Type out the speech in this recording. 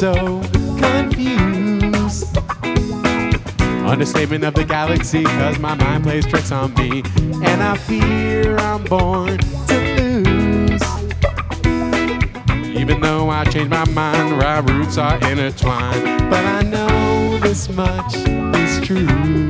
so confused. Understatement of the galaxy, cause my mind plays tricks on me, and I fear I'm born to lose. Even though I changed my mind, our roots are intertwined, but I know this much is true.